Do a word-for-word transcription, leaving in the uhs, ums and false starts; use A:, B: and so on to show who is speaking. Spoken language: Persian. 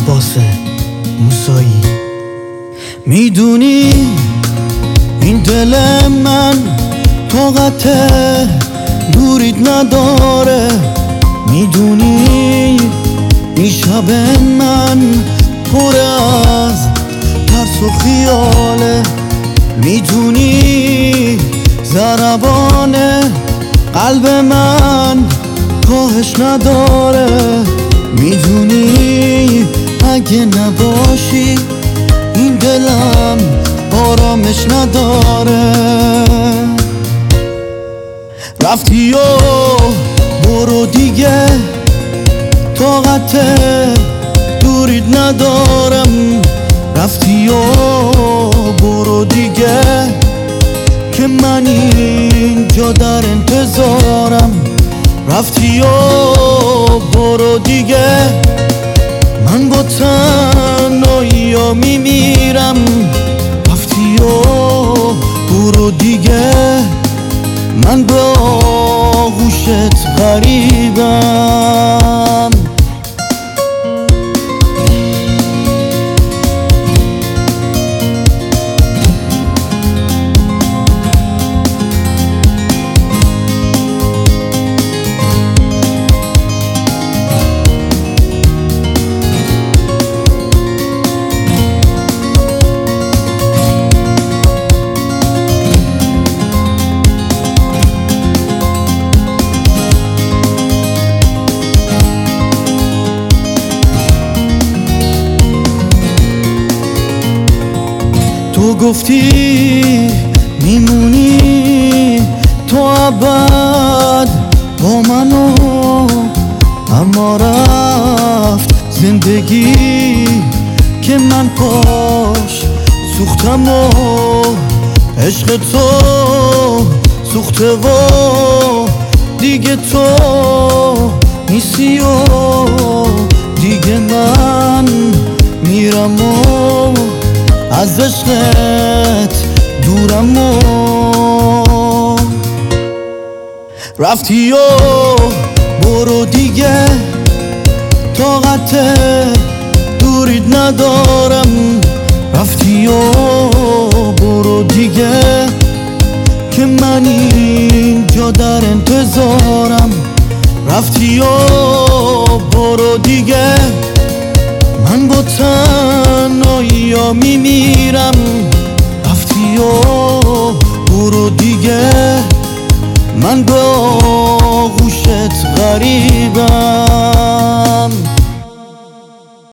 A: عباس موسایی. میدونی این دل من طاقت دوریت نداره، میدونی این شب من پر از ترس و خیاله، میدونی ضربان قلب من کاهش نداره، میدونی اگه نباشی این دلم آرامش نداره. رفتی و برو دیگه، طاقت دوریت ندارم. رفتی و برو دیگه که من اینجا در انتظارم. رفتی و برو دیگه، من با تنهایی ها میمیرم. رفتی و برو دیگه، من با آغوشت غریبم. تو گفتی میمونی تو ابد با منو، اما رفت زندگی که من پاش سوختم و عشق تو سوخته و دیگه تو نیستی و دیگه من میرم و از عشقت دورم و رفتی و برو دیگه، طاقت دوریت ندارم. رفتی و برو دیگه که من اینجا در انتظارم. رفتی و برو دیگه، من با تنهایی ها میمیرم. رفتی و برو دیگه، من با آغوشت غریبم.